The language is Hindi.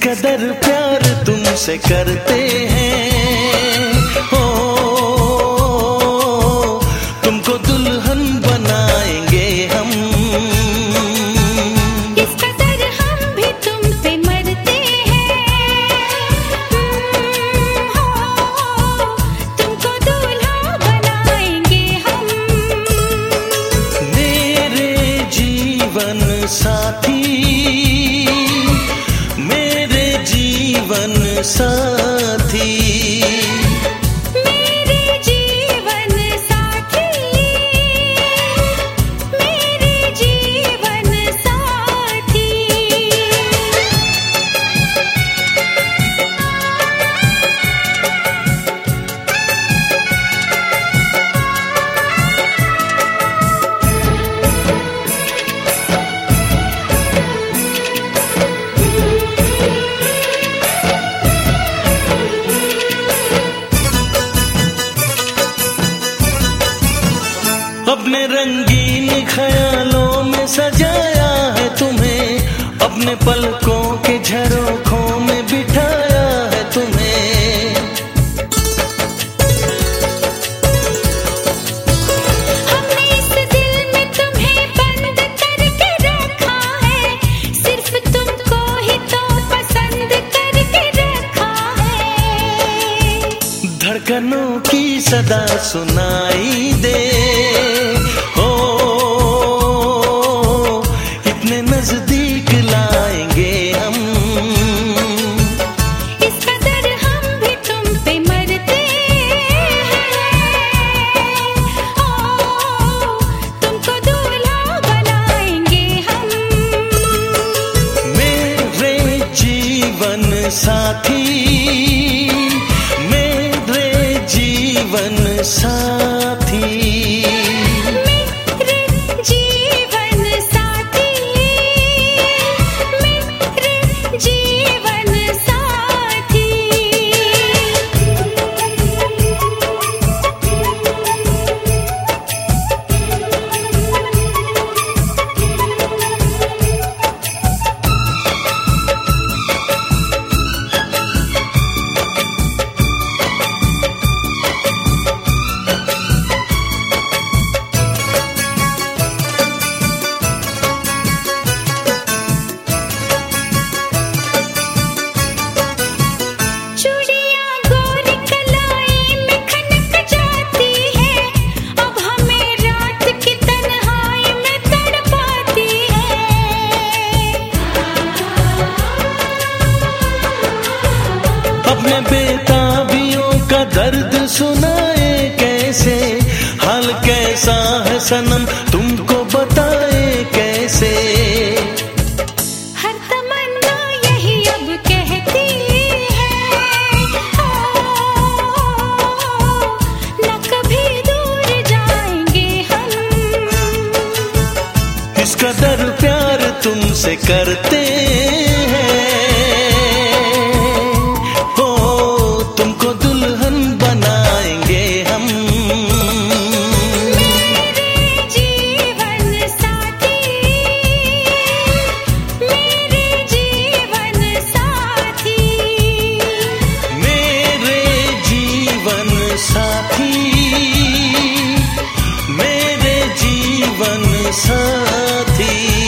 कदर प्यार तुमसे करते हैं, हो तुमको दुल्हन बनाएंगे हम। इस कदर हम भी तुम पे मरते हैं, हो तुमको दूल्हा बनाएंगे हम। मेरे जीवन साथी, मेरे जीवन साथी, मेरे जीवन साथी, मेरे जीवन साथी। अपने रंगीन ख्यालों में सजाया है तुम्हें, अपने पलकों के झरोखों में बिठाया है तुम्हें। हमने इस दिल में तुम्हें बंद करके रखा है, सिर्फ तुमको ही तो पसंद करके रखा है। धड़कनों की सदा सुनाई दे, हो इतने नजदीक लाएंगे हम। इस कदर हम भी तुम पे मरते हैं, ओ तुमको दूल्हा बनाएंगे हम। मेरे जीवन साथी, मेरे जीवन साथी, मेरे जीवन साथी, मेरे जीवन साथी। चूड़ियां गोरी कलाई में खनक जाती है, अब हमें रात की तन्हाई में तड़पाती है। अपने बेताबियों का दर्द सुनाए कैसे, हाल कैसा है सनम तुमको बताए कैसे। हर तमन्ना यही अब कहती है, ओ न कभी दूर जाएंगे हम। इस कदर प्यार तुमसे करते हैं, हो तुमको दुल्हन बनाएंगे हम। मेरे जीवन साथी, मेरे जीवन साथी, मेरे जीवन साथी, मेरे जीवन साथी।